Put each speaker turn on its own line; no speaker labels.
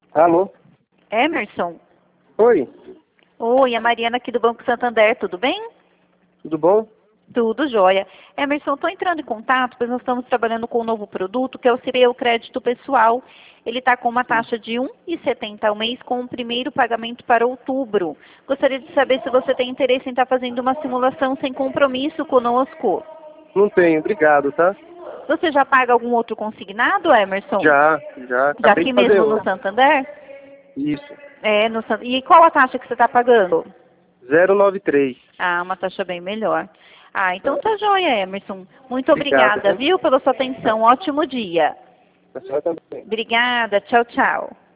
Alô?
Emerson?
Oi,
Oi, a Mariana aqui do Banco Santander, tudo bem?
tudo bom?
Tudo jóia. Emerson, estou entrando em contato, pois nós estamos trabalhando com um novo produto, que é o CPE Crédito Pessoal. Ele está com uma taxa de R$ 1,70 ao mês, com o primeiro pagamento para outubro. Gostaria de saber se você tem interesse em estar fazendo uma simulação sem compromisso conosco.
Não tenho, obrigado, tá?
Você já paga algum outro consignado, Emerson?
Já.
Já
Acabei
aqui
de fazer
mesmo no
outro.
Santander?
Isso.
E qual a taxa que você está pagando?
093.
Ah, uma taxa bem melhor. Ah, então tá joia, Emerson. Muito
Obrigado,
obrigada,
né?
viu, pela sua atenção. Ótimo dia.
A senhora também.
Obrigada. Tchau, tchau.